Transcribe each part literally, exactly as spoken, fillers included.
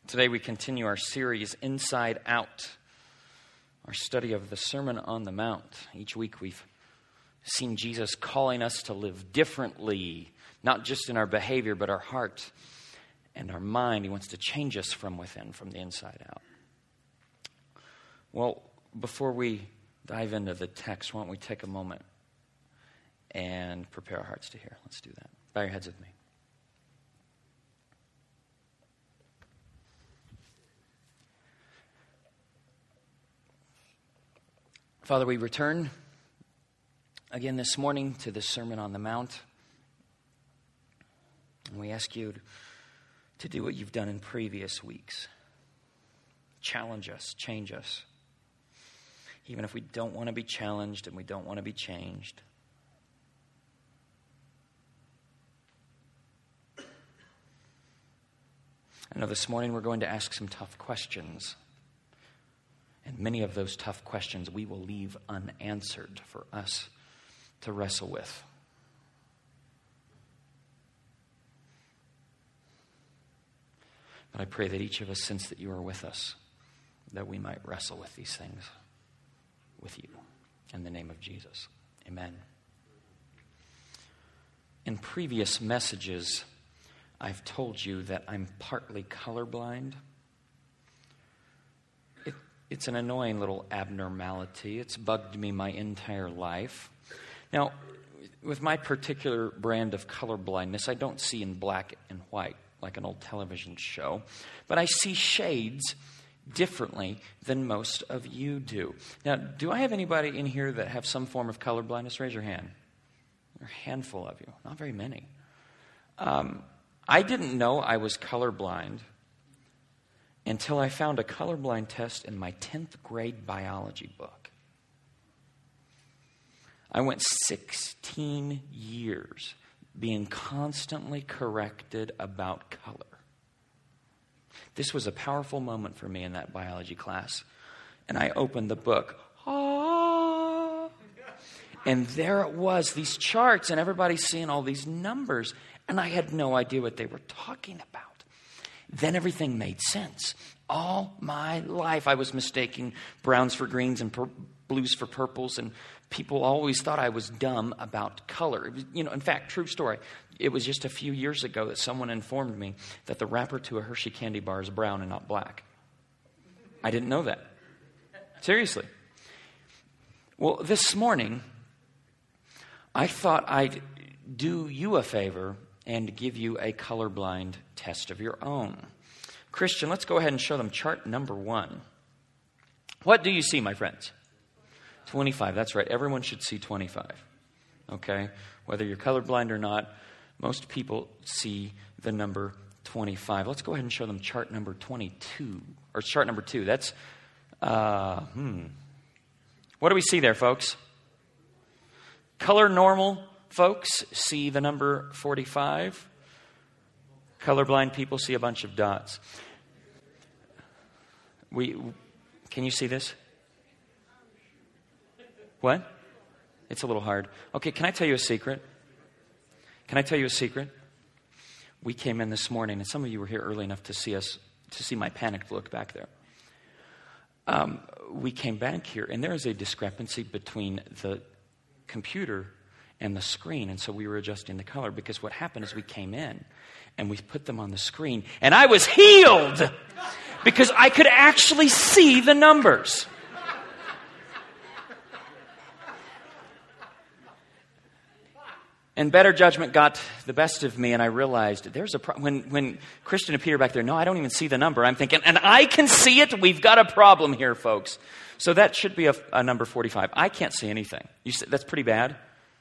Today we continue our series, Inside Out, our study of the Sermon on the Mount. Each week we've seen Jesus calling us to live differently, not just in our behavior, but our heart and our mind. He wants to change us from within, from the inside out. Well, before we dive into the text, why don't we take a moment and prepare our hearts to hear. Let's do that. Bow your heads with me. Father, we return again this morning to the Sermon on the Mount. And we ask you to do what you've done in previous weeks. Challenge us, change us. Even if we don't want to be challenged and we don't want to be changed. I know this morning we're going to ask some tough questions. And many of those tough questions we will leave unanswered for us to wrestle with. But I pray that each of us sense that you are with us, that we might wrestle with these things with you. In the name of Jesus, amen. In previous messages, I've told you that I'm partly colorblind. It's an annoying little abnormality. It's bugged me my entire life. Now, with my particular brand of color blindness, I don't see in black and white like an old television show, but I see shades differently than most of you do. Now, do I have anybody in here that have some form of color blindness? Raise your hand. There are a handful of you, not very many. Um, I didn't know I was colorblind until I found a colorblind test in my tenth grade biology book. I went sixteen years being constantly corrected about color. This was a powerful moment for me in that biology class. And I opened the book. Ah, and there it was, these charts, and everybody's seeing all these numbers. And I had no idea what they were talking about. Then everything made sense. All my life I was mistaking browns for greens and pur- blues for purples, and people always thought I was dumb about color. It was, you know, in fact, true story. It was just a few years ago that someone informed me that the wrapper to a Hershey candy bar is brown and not black. I didn't know that. Seriously. Well, this morning, I thought I'd do you a favor and give you a colorblind test of your own. Christian, let's go ahead and show them chart number one. What do you see, my friends? twenty-five, that's right. Everyone should see twenty-five. Okay? Whether you're colorblind or not, most people see the number twenty-five. Let's go ahead and show them chart number twenty-two, or chart number two. That's, uh, hmm. What do we see there, folks? Color normal folks see the number forty-five. Colorblind people see a bunch of dots. We, can you see this? What? It's a little hard. Okay, can I tell you a secret? Can I tell you a secret? We came in this morning, and some of you were here early enough to see us, to see my panicked look back there. Um, we came back here, and there is a discrepancy between the computer and the screen, and so we were adjusting the color, because what happened is we came in and we put them on the screen, and I was healed because I could actually see the numbers. And better judgment got the best of me, and I realized there's a pro- when when Christian and Peter back there, no, I don't even see the number. I'm thinking, and I can see it. We've got a problem here, folks. So that should be a, a number forty-five. I can't see anything. You see, that's pretty bad.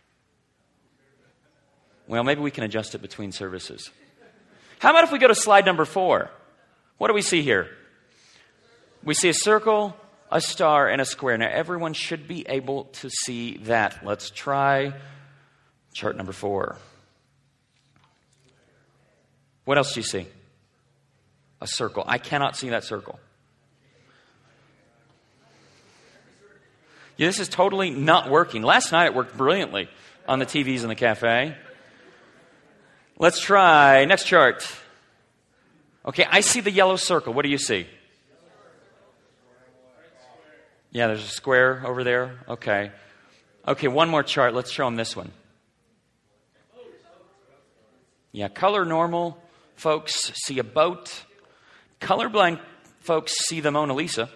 Well, maybe we can adjust it between services. How about if we go to slide number four? What do we see here? We see a circle, a star, and a square. Now, everyone should be able to see that. Let's try chart number four. What else do you see? A circle. I cannot see that circle. Yeah, this is totally not working. Last night it worked brilliantly on the T Vs in the cafe. Let's try next chart. Okay, I see the yellow circle. What do you see? Yeah, there's a square over there. Okay. Okay, one more chart. Let's show them this one. Yeah, color normal folks see a boat. Colorblind folks see the Mona Lisa.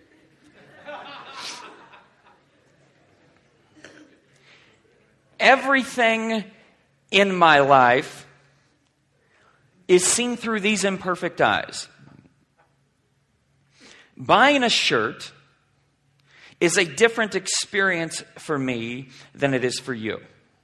Everything in my life is seen through these imperfect eyes. Buying a shirt is a different experience for me than it is for you.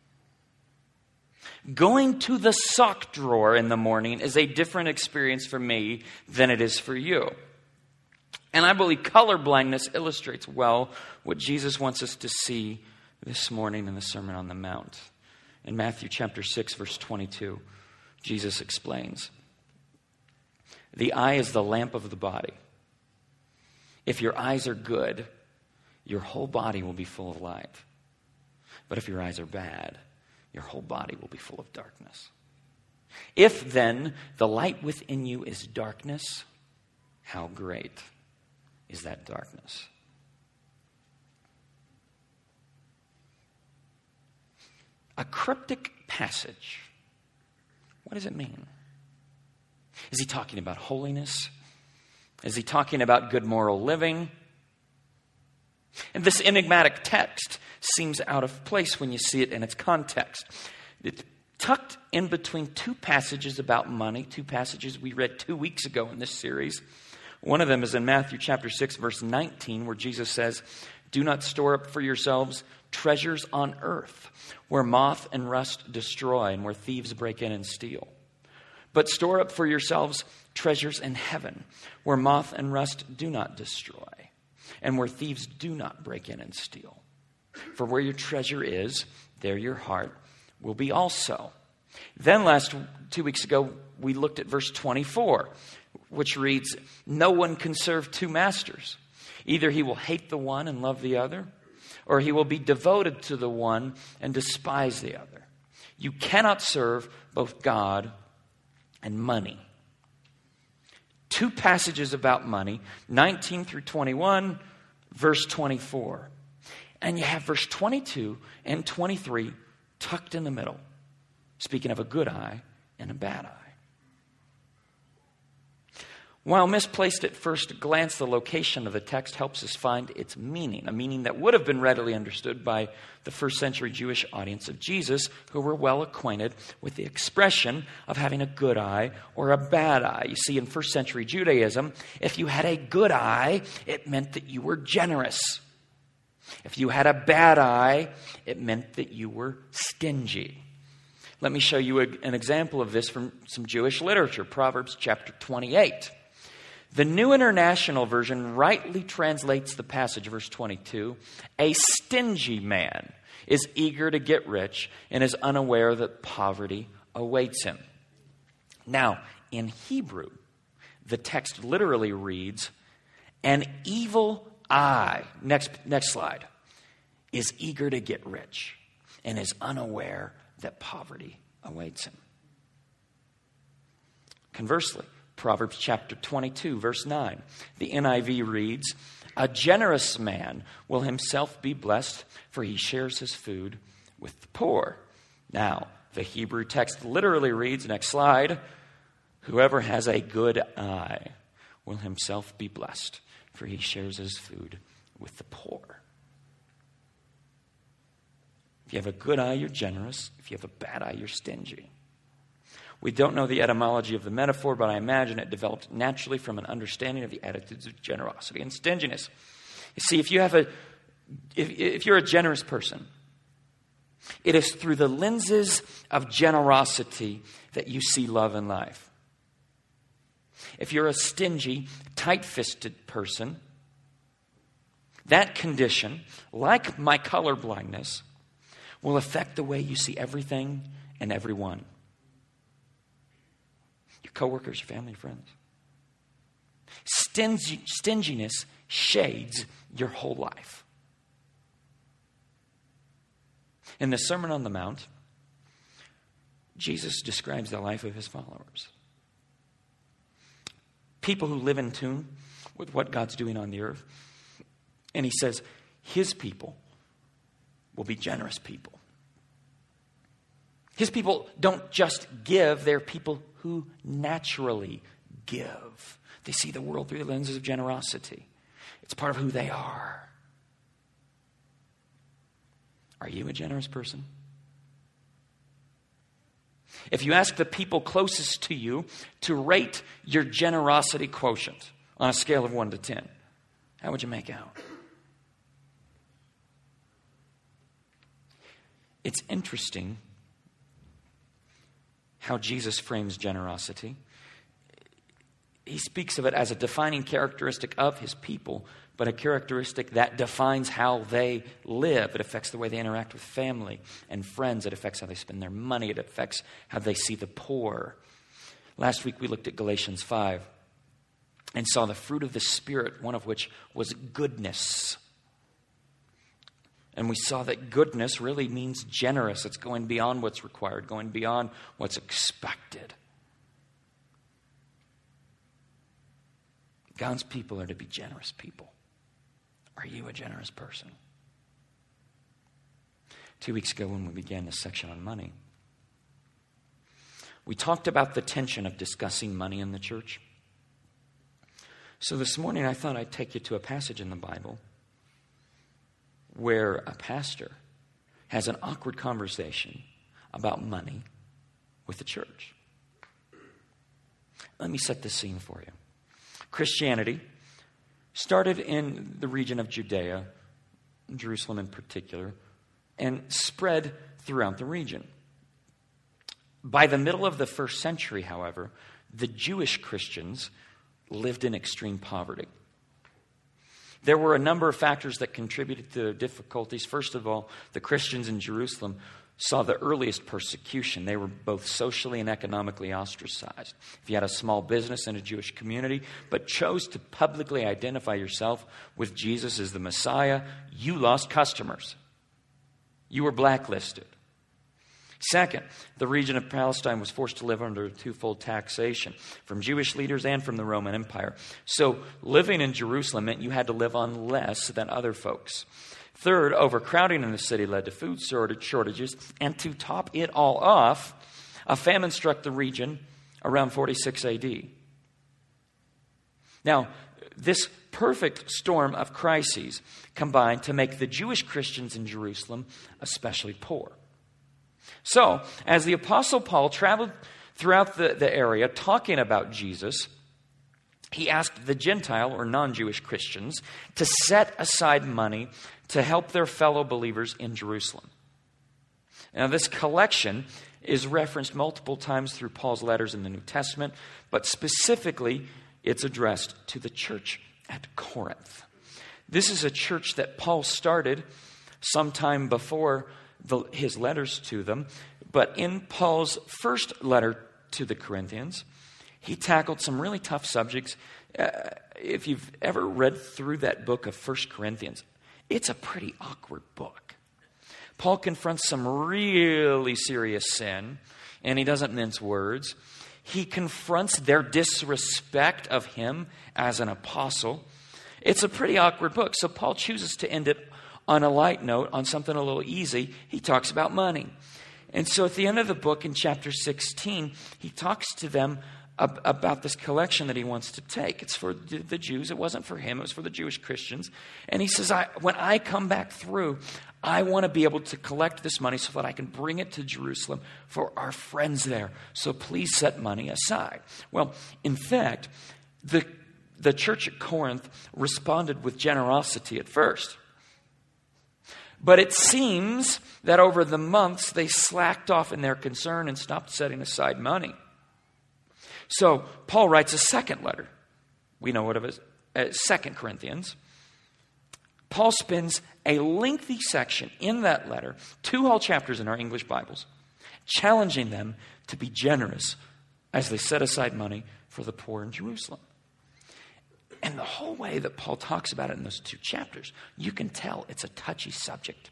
Going to the sock drawer in the morning is a different experience for me than it is for you. And I believe colorblindness illustrates well what Jesus wants us to see this morning in the Sermon on the Mount. In Matthew chapter six, verse twenty-two, Jesus explains, "The eye is the lamp of the body. If your eyes are good, your whole body will be full of light. But if your eyes are bad, your whole body will be full of darkness. If then the light within you is darkness, how great is that darkness?" A cryptic passage. What does it mean? Is he talking about holiness? Is he talking about good moral living? And this enigmatic text seems out of place when you see it in its context. It's tucked in between two passages about money, two passages we read two weeks ago in this series. One of them is in Matthew chapter six, verse nineteen, where Jesus says, "Do not store up for yourselves treasures on earth, where moth and rust destroy and where thieves break in and steal. But store up for yourselves treasures in heaven, where moth and rust do not destroy, and where thieves do not break in and steal. For where your treasure is, there your heart will be also." Then last two weeks ago, we looked at verse twenty-four, which reads, "No one can serve two masters. Either he will hate the one and love the other, or he will be devoted to the one and despise the other. You cannot serve both God and money." Two passages about money, nineteen through twenty-one, verse twenty-four. And you have verse twenty-two and twenty-three tucked in the middle, speaking of a good eye and a bad eye. While misplaced at first glance, the location of the text helps us find its meaning, a meaning that would have been readily understood by the first century Jewish audience of Jesus, who were well acquainted with the expression of having a good eye or a bad eye. You see, in first century Judaism, if you had a good eye, it meant that you were generous. If you had a bad eye, it meant that you were stingy. Let me show you a, an example of this from some Jewish literature, Proverbs chapter twenty-eight. The New International Version rightly translates the passage, verse twenty-two, "A stingy man is eager to get rich and is unaware that poverty awaits him." Now, in Hebrew, the text literally reads, "An evil eye," next, next slide, "is eager to get rich and is unaware that poverty awaits him." Conversely, Proverbs chapter twenty-two, verse nine. The N I V reads, "A generous man will himself be blessed, for he shares his food with the poor." Now, the Hebrew text literally reads, next slide, "Whoever has a good eye will himself be blessed, for he shares his food with the poor." If you have a good eye, you're generous. If you have a bad eye, you're stingy. We don't know the etymology of the metaphor, but I imagine it developed naturally from an understanding of the attitudes of generosity and stinginess. You see, if you have a, if, if you're a generous person, it is through the lenses of generosity that you see love in life. If you're a stingy, tight-fisted person, that condition, like my color blindness, will affect the way you see everything and everyone. Your coworkers, your family, your friends. Stingy, stinginess shades your whole life. In the Sermon on the Mount, Jesus describes the life of his followers. people who live in tune with what God's doing on the earth. And he says his people will be generous people. His people don't just give, they're people who naturally give. They see the world through the lenses of generosity. It's part of who they are. Are you a generous person? If you ask the people closest to you to rate your generosity quotient on a scale of one to ten, how would you make out? It's interesting how Jesus frames generosity. He speaks of it as a defining characteristic of his people, but a characteristic that defines how they live. It affects the way they interact with family and friends. It affects how they spend their money. It affects how they see the poor. Last week we looked at Galatians five and saw the fruit of the Spirit, one of which was goodness. And we saw that goodness really means generous. It's going beyond what's required, going beyond what's expected. God's people are to be generous people. Are you a generous person? Two weeks ago when we began this section on money, we talked about the tension of discussing money in the church. So this morning I thought I'd take you to a passage in the Bible where a pastor has an awkward conversation about money with the church. Let me set the scene for you. Christianity started in the region of Judea, Jerusalem in particular, and spread throughout the region. By the middle of the first century, however, the Jewish Christians lived in extreme poverty. There were a number of factors that contributed to their difficulties. First of all, the Christians in Jerusalem saw the earliest persecution. They were both socially and economically ostracized. If you had a small business in a Jewish community, but chose to publicly identify yourself with Jesus as the Messiah, you lost customers. You were blacklisted. Second, the region of Palestine was forced to live under a twofold taxation from Jewish leaders and from the Roman Empire. So living in Jerusalem meant you had to live on less than other folks. Third, overcrowding in the city led to food shortages. And to top it all off, a famine struck the region around forty-six A D. Now, this perfect storm of crises combined to make the Jewish Christians in Jerusalem especially poor. So, as the Apostle Paul traveled throughout the, the area talking about Jesus, he asked the Gentile or non-Jewish Christians to set aside money to help their fellow believers in Jerusalem. Now, this collection is referenced multiple times through Paul's letters in the New Testament, but specifically, it's addressed to the church at Corinth. This is a church that Paul started sometime before the, his letters to them, but in Paul's first letter to the Corinthians, he tackled some really tough subjects. Uh, if you've ever read through that book of First Corinthians, it's a pretty awkward book. Paul confronts some really serious sin, and he doesn't mince words. He confronts their disrespect of him as an apostle. It's a pretty awkward book, so Paul chooses to end it on a light note, on something a little easy. He talks about money. And so at the end of the book, in chapter sixteen, he talks to them ab- about this collection that he wants to take. It's for the, the Jews. It wasn't for him. It was for the Jewish Christians. And he says, I, when I come back through, I want to be able to collect this money so that I can bring it to Jerusalem for our friends there. So please set money aside. Well, in fact, the, the church at Corinth responded with generosity at first. But it seems that over the months, they slacked off in their concern and stopped setting aside money. So Paul writes a second letter. We know what it is, uh, Second Corinthians. Paul spends a lengthy section in that letter, two whole chapters in our English Bibles, challenging them to be generous as they set aside money for the poor in Jerusalem. And the whole way that Paul talks about it in those two chapters, you can tell it's a touchy subject.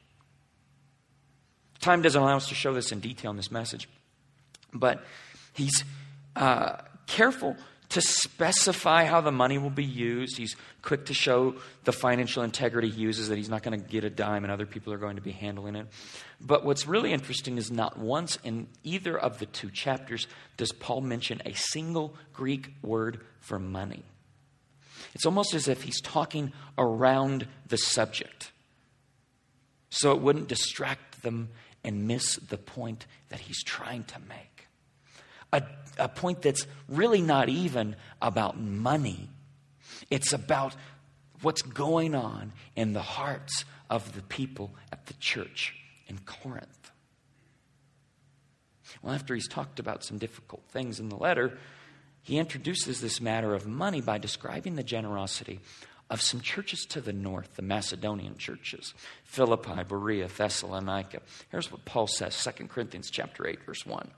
Time doesn't allow us to show this in detail in this message, but he's uh, careful to to specify how the money will be used. He's quick to show the financial integrity he uses, that he's not going to get a dime and other people are going to be handling it. But what's really interesting is not once in either of the two chapters does Paul mention a single Greek word for money. It's almost as if he's talking around the subject, so it wouldn't distract them and miss the point that he's trying to make. A, a point that's really not even about money. It's about what's going on in the hearts of the people at the church in Corinth. Well, after he's talked about some difficult things in the letter, he introduces this matter of money by describing the generosity of some churches to the north, the Macedonian churches, Philippi, Berea, Thessalonica. Here's what Paul says, Second Corinthians chapter eight, verse one.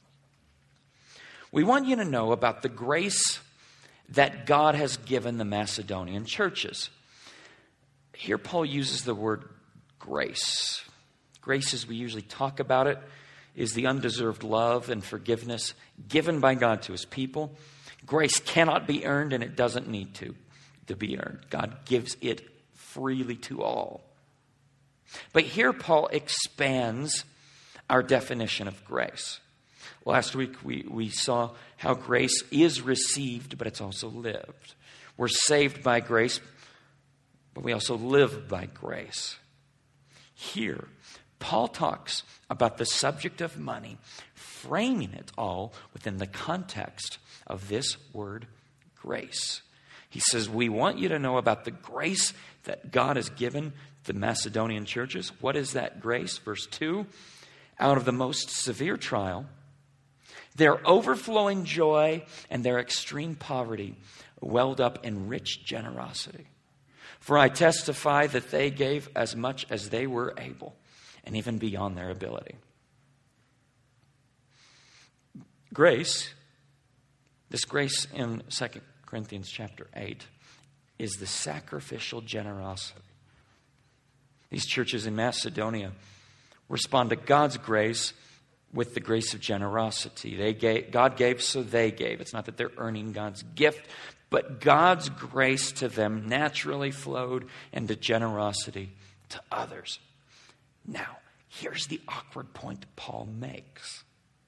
We want you to know about the grace that God has given the Macedonian churches. Here Paul uses the word grace. Grace, as we usually talk about it, is the undeserved love and forgiveness given by God to his people. Grace cannot be earned, and it doesn't need to, to be earned. God gives it freely to all. But here Paul expands our definition of grace. Last week we, we saw how grace is received, but it's also lived. We're saved by grace, but we also live by grace. Here, Paul talks about the subject of money, framing it all within the context of this word grace. He says, we want you to know about the grace that God has given the Macedonian churches. What is that grace? Verse two, out of the most severe trial, their overflowing joy and their extreme poverty welled up in rich generosity. For I testify that they gave as much as they were able, and even beyond their ability. Grace, this grace in Second Corinthians chapter eight, is the sacrificial generosity. These churches in Macedonia respond to God's grace with the grace of generosity. They gave, God gave, so they gave. It's not that they're earning God's gift, but God's grace to them naturally flowed into generosity to others. Now, here's the awkward point Paul makes.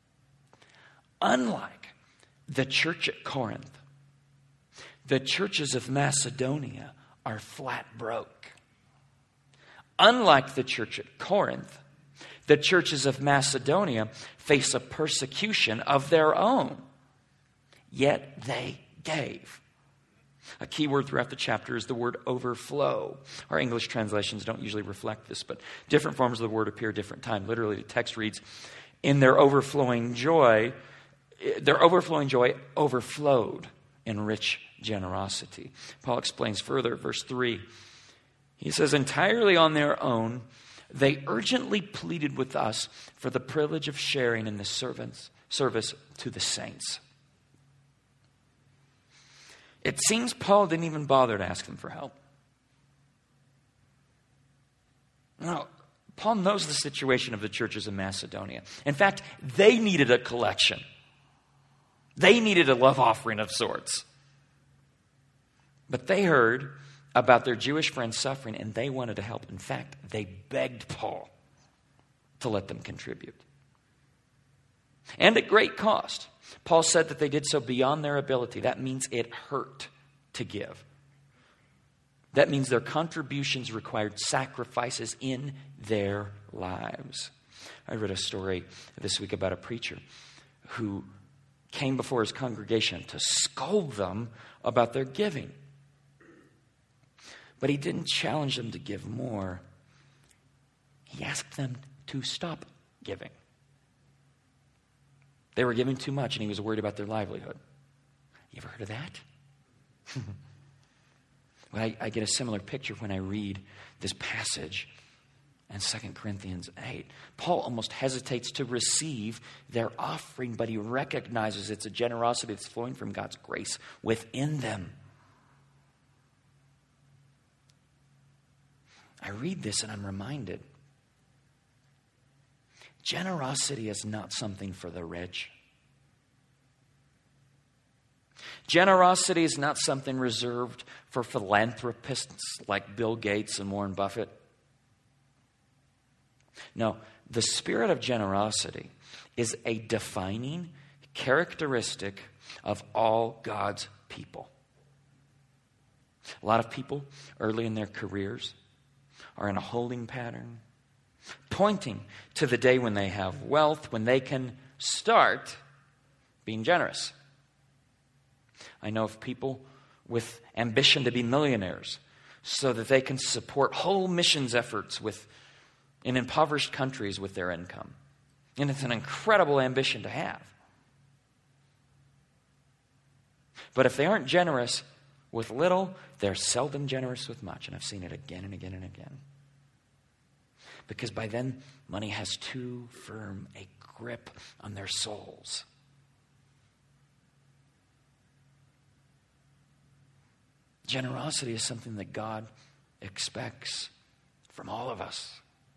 Unlike the church at Corinth, the churches of Macedonia are flat broke. Unlike the church at Corinth, the churches of Macedonia face a persecution of their own, yet they gave. A key word throughout the chapter is the word overflow. Our English translations don't usually reflect this, but different forms of the word appear at different times. Literally, the text reads, in their overflowing joy, their overflowing joy overflowed in rich generosity. Paul explains further, verse three. He says, entirely on their own, they urgently pleaded with us for the privilege of sharing in the servants, service to the saints. It seems Paul didn't even bother to ask them for help. No, Paul knows the situation of the churches in Macedonia. In fact, they needed a collection. They needed a love offering of sorts. But they heard about their Jewish friends suffering, and they wanted to help. In fact, they begged Paul to let them contribute. And at great cost. Paul said that they did so beyond their ability. That means it hurt to give. That means their contributions required sacrifices in their lives. I read a story this week about a preacher who came before his congregation to scold them about their giving. But he didn't challenge them to give more. He asked them to stop giving. They were giving too much, and he was worried about their livelihood. You ever heard of that? Well, I, I get a similar picture when I read this passage in Second Corinthians eight. Paul almost hesitates to receive their offering, but he recognizes it's a generosity that's flowing from God's grace within them. I read this and I'm reminded, generosity is not something for the rich. Generosity is not something reserved for philanthropists like Bill Gates and Warren Buffett. No, the spirit of generosity is a defining characteristic of all God's people. A lot of people early in their careers are in a holding pattern, pointing to the day when they have wealth, when they can start being generous. I know of people with ambition to be millionaires so that they can support whole missions efforts with, in impoverished countries with their income. And it's an incredible ambition to have. But if they aren't generous with little, they're seldom generous with much. And I've seen it again and again and again. Because by then, money has too firm a grip on their souls. Generosity is something that God expects from all of us.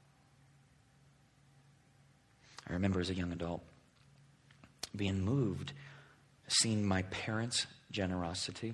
I remember as a young adult being moved, seeing my parents' generosity.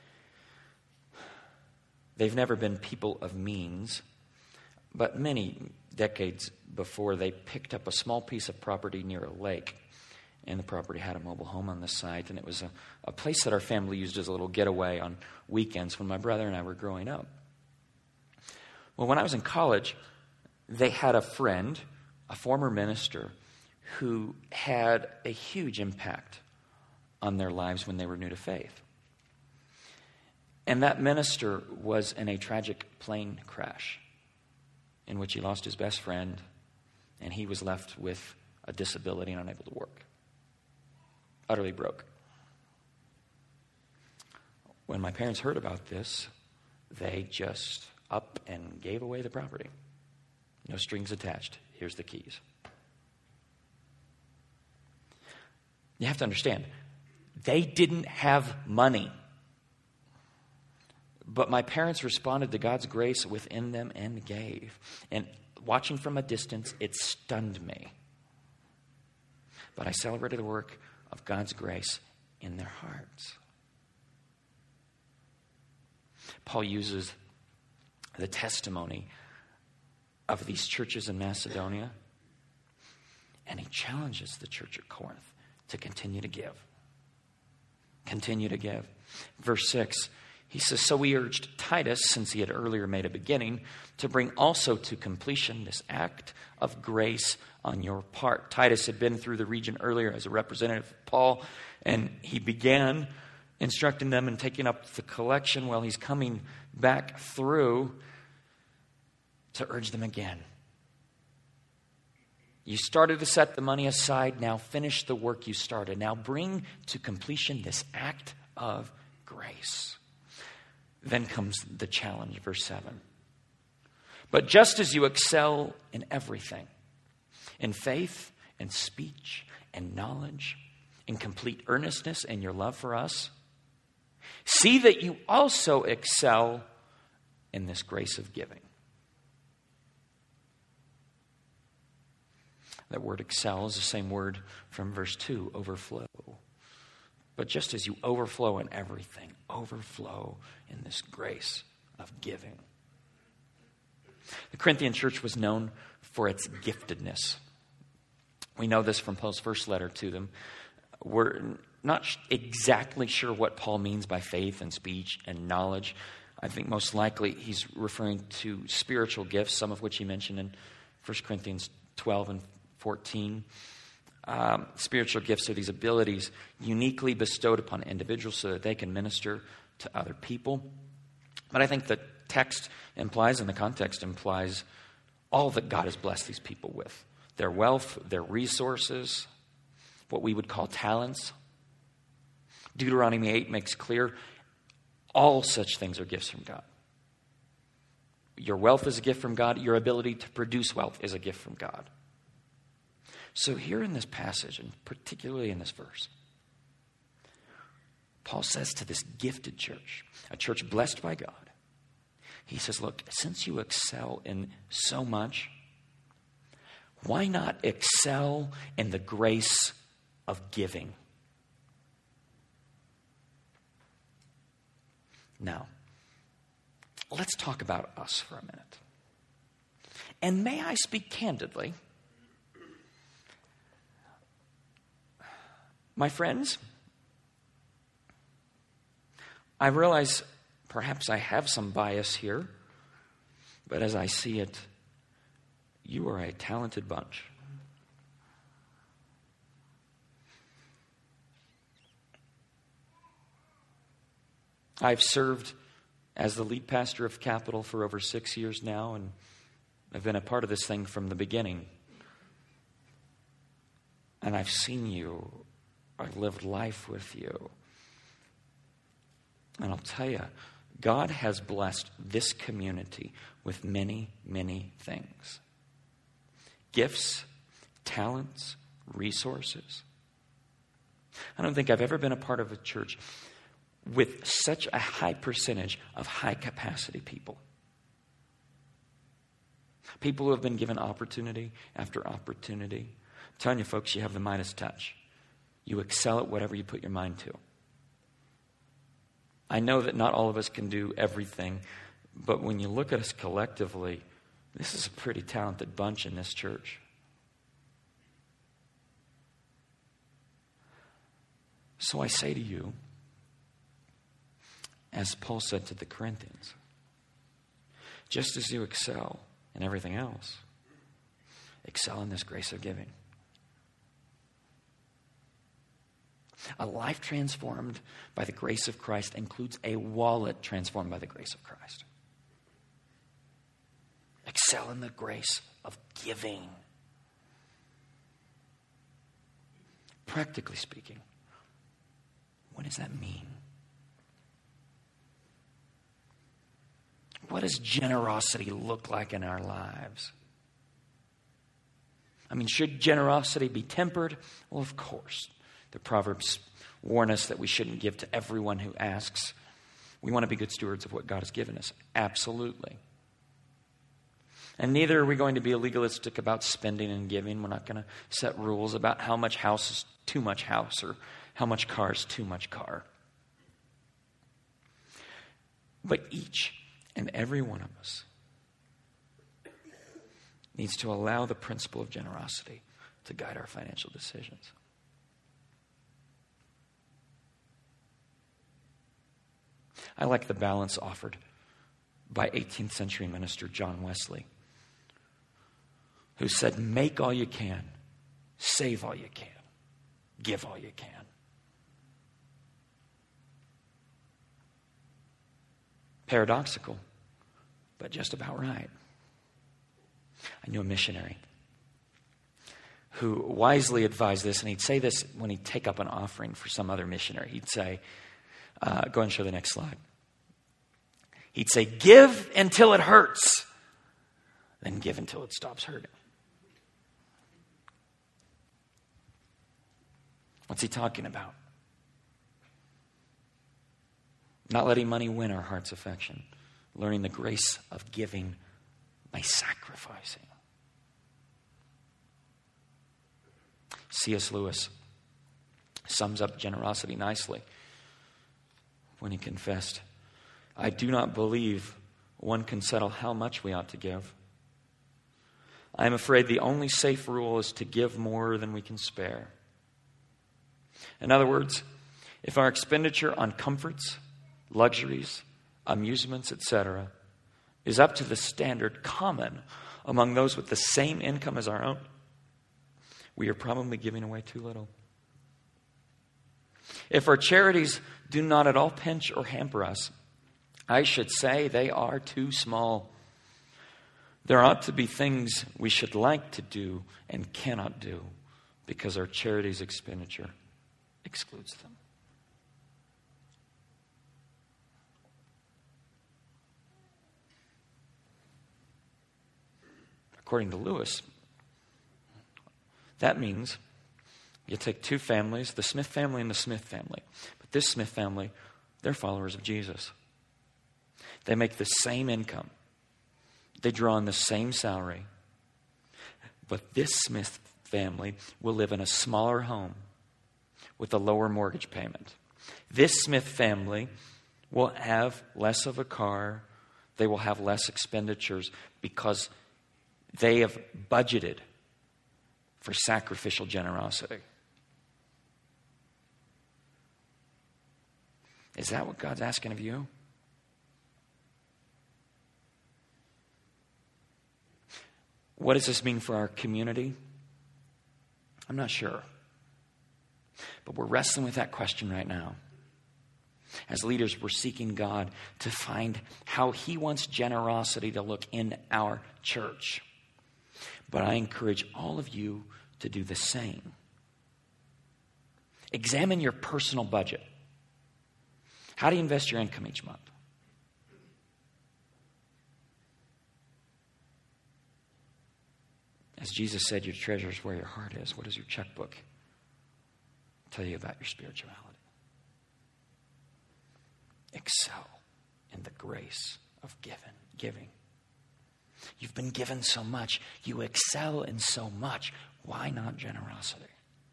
They've never been people of means, but many decades before, they picked up a small piece of property near a lake. And the property had a mobile home on the site. And it was a, a place that our family used as a little getaway on weekends when my brother and I were growing up. Well, when I was in college, they had a friend, a former minister, who had a huge impact on their lives when they were new to faith. And that minister was in a tragic plane crash in which he lost his best friend, and he was left with a disability and unable to work. Utterly broke. When my parents heard about this, they just up and gave away the property. No strings attached. Here's the keys. You have to understand, they didn't have money. But my parents responded to God's grace within them and gave. And watching from a distance, it stunned me. But I celebrated the work of God's grace in their hearts. Paul uses the testimony of these churches in Macedonia, and he challenges the church at Corinth to continue to give. Continue to give. Verse six, he says, so we urged Titus, since he had earlier made a beginning, to bring also to completion this act of grace on your part. Titus had been through the region earlier as a representative of Paul, and he began instructing them and taking up the collection. Well, he's coming back through to urge them again. You started to set the money aside. Now finish the work you started. Now bring to completion this act of grace. Then comes the challenge, verse seven. But just as you excel in everything, in faith and speech and knowledge, in complete earnestness and your love for us, see that you also excel in this grace of giving. That word excel is the same word from verse two, overflow. But just as you overflow in everything, overflow in this grace of giving. The Corinthian church was known for its giftedness. We know this from Paul's first letter to them. We're not exactly sure what Paul means by faith and speech and knowledge. I think most likely he's referring to spiritual gifts, some of which he mentioned in First Corinthians twelve and fourteen. Um, spiritual gifts are these abilities uniquely bestowed upon individuals so that they can minister to other people. But I think the text implies, and the context implies, all that God has blessed these people with. Their wealth, their resources, what we would call talents. Deuteronomy eight makes clear all such things are gifts from God. Your wealth is a gift from God. Your ability to produce wealth is a gift from God. So here in this passage, and particularly in this verse, Paul says to this gifted church, a church blessed by God, he says, look, since you excel in so much, why not excel in the grace of giving? Now, let's talk about us for a minute. And may I speak candidly? My friends, I realize perhaps I have some bias here, but as I see it, you are a talented bunch. I've served as the lead pastor of Capital for over six years now, and I've been a part of this thing from the beginning. And I've seen you. I've lived life with you. And I'll tell you, God has blessed this community with many, many things. Gifts, talents, resources. I don't think I've ever been a part of a church with such a high percentage of high capacity people. People who have been given opportunity after opportunity. I'm telling you folks, you have the Midas touch. You excel at whatever you put your mind to. I know that not all of us can do everything, but when you look at us collectively, this is a pretty talented bunch in this church. So I say to you, as Paul said to the Corinthians, just as you excel in everything else, excel in this grace of giving. A life transformed by the grace of Christ includes a wallet transformed by the grace of Christ. Excel in the grace of giving. Practically speaking, what does that mean? What does generosity look like in our lives? I mean, should generosity be tempered? Well, of course. The Proverbs warn us that we shouldn't give to everyone who asks. We want to be good stewards of what God has given us. Absolutely. And neither are we going to be legalistic about spending and giving. We're not going to set rules about how much house is too much house or how much car is too much car. But each and every one of us needs to allow the principle of generosity to guide our financial decisions. I like the balance offered by eighteenth century minister John Wesley, who said, make all you can, save all you can, give all you can. Paradoxical, but just about right. I knew a missionary who wisely advised this, and he'd say this when he'd take up an offering for some other missionary. He'd say, uh, go and show the next slide. He'd say, give until it hurts, then give until it stops hurting. What's he talking about? Not letting money win our heart's affection. Learning the grace of giving by sacrificing. C S Lewis sums up generosity nicely when he confessed, I do not believe one can settle how much we ought to give. I am afraid the only safe rule is to give more than we can spare. In other words, if our expenditure on comforts, luxuries, amusements, et cetera, is up to the standard common among those with the same income as our own, we are probably giving away too little. If our charities do not at all pinch or hamper us, I should say they are too small. There ought to be things we should like to do and cannot do because our charity's expenditure excludes them. According to Lewis, that means you take two families, the Smith family and the Smith family. But this Smith family, they're followers of Jesus. They make the same income. They draw on the same salary. But this Smith family will live in a smaller home with a lower mortgage payment. This Smith family will have less of a car. They will have less expenditures because they have budgeted for sacrificial generosity. Is that what God's asking of you? What does this mean for our community? I'm not sure. But we're wrestling with that question right now. As leaders, we're seeking God to find how He wants generosity to look in our church. But I encourage all of you to do the same. Examine your personal budget. How do you invest your income each month? As Jesus said, your treasure is where your heart is. What does your checkbook tell you about your spirituality? Excel in the grace of given, giving. You've been given so much. You excel in so much. Why not generosity?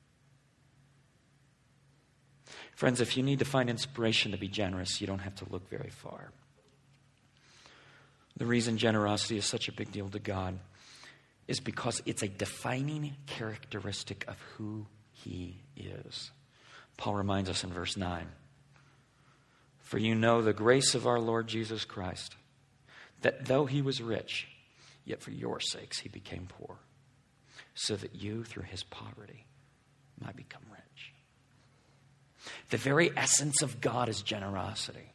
Friends, if you need to find inspiration to be generous, you don't have to look very far. The reason generosity is such a big deal to God is because it's a defining characteristic of who He is. Paul reminds us in verse nine, "For you know the grace of our Lord Jesus Christ, that though He was rich, yet for your sakes He became poor, so that you through His poverty might become rich." The very essence of God is generosity.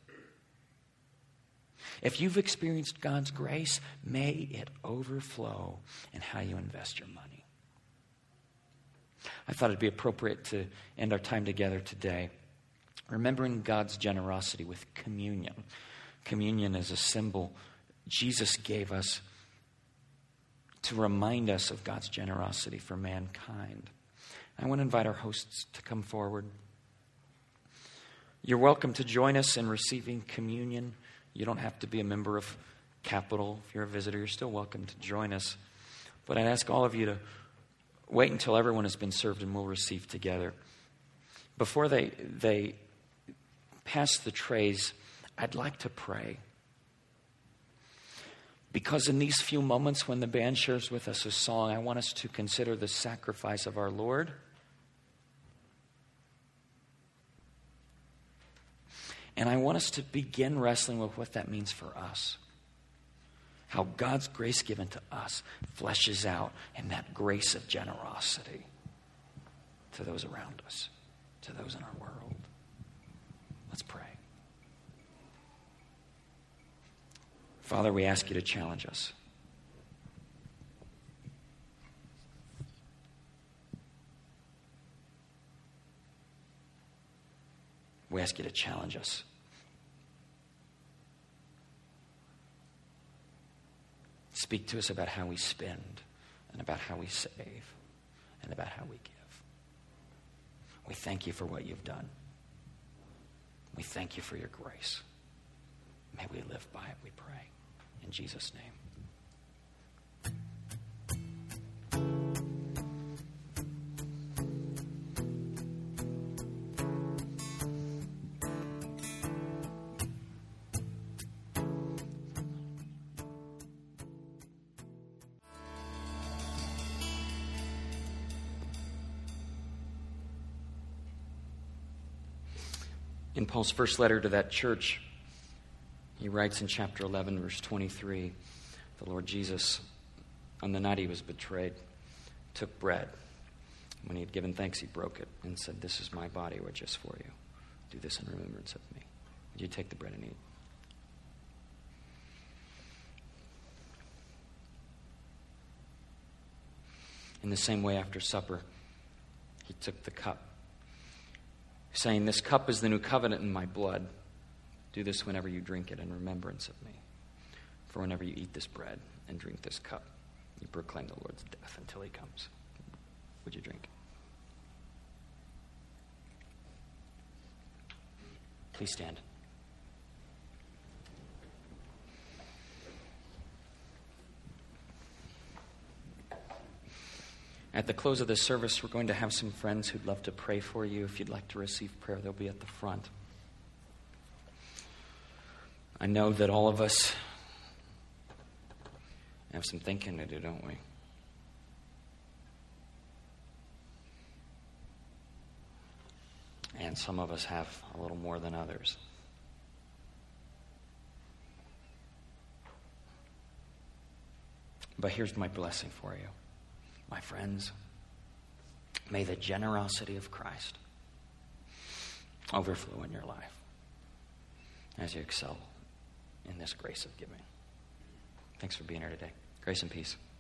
If you've experienced God's grace, may it overflow in how you invest your money. I thought it'd be appropriate to end our time together today remembering God's generosity with communion. Communion is a symbol Jesus gave us to remind us of God's generosity for mankind. I want to invite our hosts to come forward. You're welcome to join us in receiving communion. You don't have to be a member of Capital. If you're a visitor, you're still welcome to join us. But I'd ask all of you to wait until everyone has been served and we'll receive together. Before they, they pass the trays, I'd like to pray. Because in these few moments when the band shares with us a song, I want us to consider the sacrifice of our Lord. And I want us to begin wrestling with what that means for us. How God's grace given to us fleshes out in that grace of generosity to those around us, to those in our world. Let's pray. Father, we ask you to challenge us. We ask you to challenge us. Speak to us about how we spend and about how we save and about how we give. We thank you for what you've done. We thank you for your grace. May we live by it, we pray. In Jesus' name. In Paul's first letter to that church, he writes in chapter eleven, verse twenty-three, the Lord Jesus, on the night he was betrayed, took bread. When he had given thanks, he broke it and said, "This is my body, which is for you. Do this in remembrance of me." Would you take the bread and eat? In the same way, after supper, he took the cup, saying, "This cup is the new covenant in my blood. Do this whenever you drink it in remembrance of me. For whenever you eat this bread and drink this cup, you proclaim the Lord's death until he comes." Would you drink? Please stand. At the close of this service, we're going to have some friends who'd love to pray for you. If you'd like to receive prayer, they'll be at the front. I know that all of us have some thinking to do, don't we? And some of us have a little more than others. But here's my blessing for you. My friends, may the generosity of Christ overflow in your life as you excel in this grace of giving. Thanks for being here today. Grace and peace.